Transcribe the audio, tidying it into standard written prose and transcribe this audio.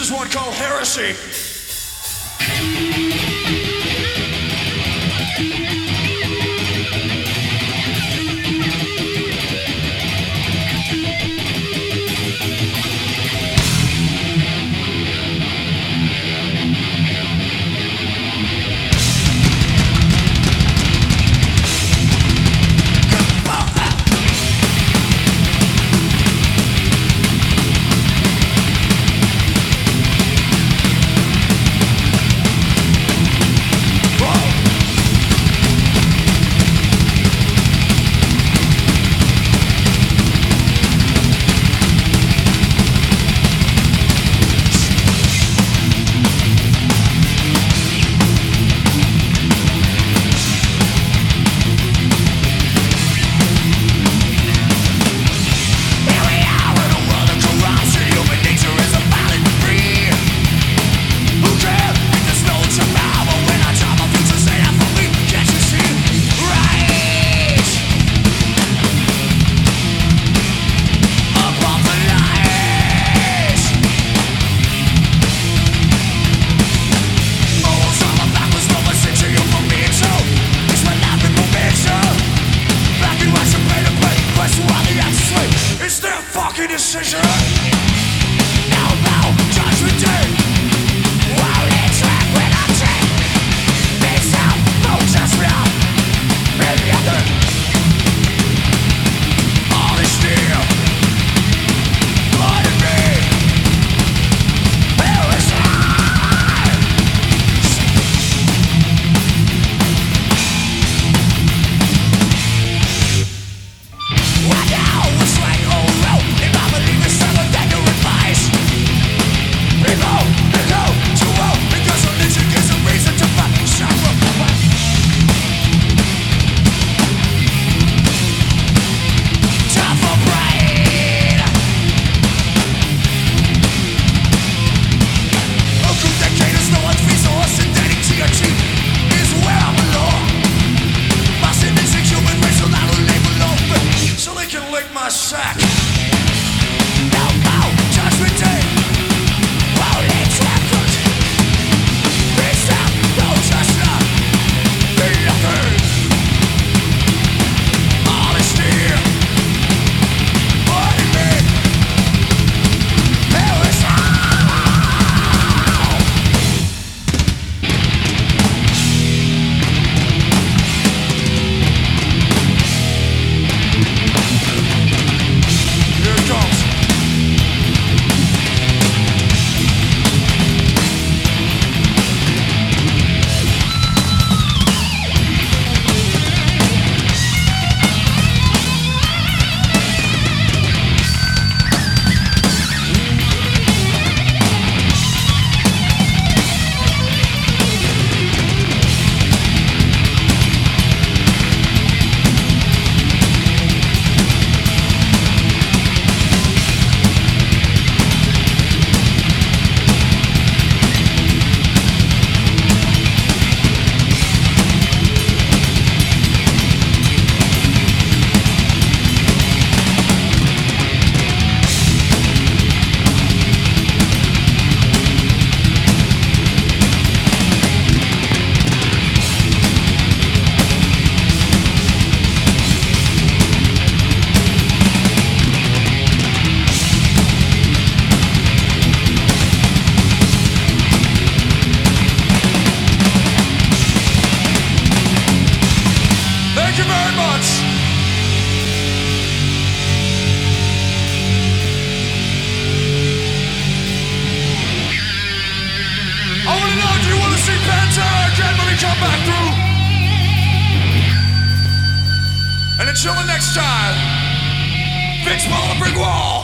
is one called Heresy. Decision. Now, judgment day. While it's track when I take this out, don't just run. Maybe I could. Honesty. Blood in me. There is what now was like, oh no. My sack. Now, judgment day. While it's record. Peace out, don't just not be nothing. Honesty. Blood in me. There is come back through. And until the next time, fix Paula Brick Wall.